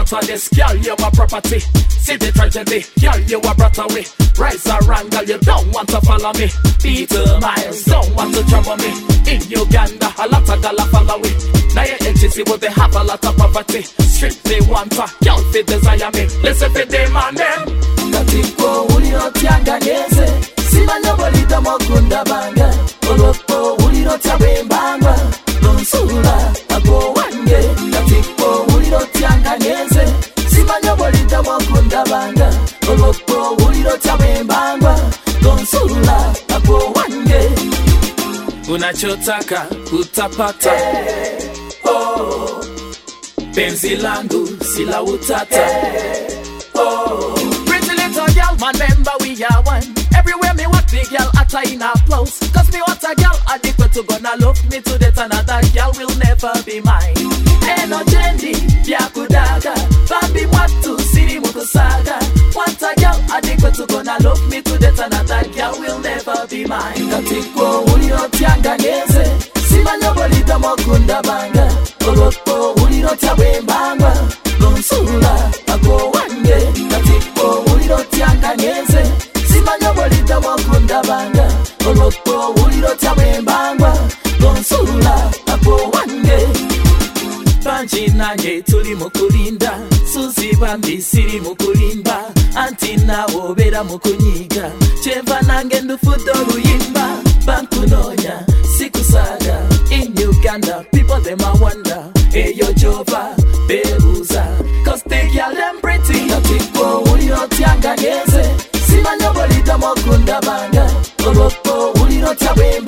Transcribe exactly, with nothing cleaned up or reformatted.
matter this, girl, you a property. See the tragedy, girl, you a brought away. Rise around, girl, you don't want to follow me. Peter Miles, don't want to trouble me. In Uganda, a lot of girl follow me. Now you H C, but they have a lot of poverty. Strictly want a girl fit desire me. Listen for them and them. Katiko uliro tianga nyeze, simanya bolida mokunda banga. Olopo uliro tiabe mbanga, donsula ako wange. Katiko uliro tianga nyeze, simanya bolida mokunda banga. Olopo uliro tiabe mbanga, donsula ako wange. Unachotaka utapata. Hey, oh. Penzi langu sila utata. Hey, oh. Pretty little girl, man, remember we are one. Everywhere me walk, the girl atta in applause. Cause me want a girl adequate to gonna love me to death. Another girl will never be mine. Eno jendi, byakudaga. Bambi watu, siri mukusaga. Want a girl adequate to gonna love me to death. Another girl will never be mine. Katiko uliro tianga nyeze, simanya bolida mokunda banga. Olopo uliro tiabe mbanga, donsula ako wange. Katiko uliro tianga nyeze, simanya bolida mokunda banga. Olopo uliro tiabe mbanga, donsula ako wange. Banji nanye tuli mukulinda, Suzi Bambi siri mukulimba, Anti nawo bera mukunyiga, Cheva nange ndufudo ruyimba, Bankunonya, sikusaga. In Uganda, people them a wonder, Eyo Jova, Beruza, cause they girl them pretty. Katiko uliro tianga nyeze, simanya bolida mokunda banga. Olopo uliro tiabe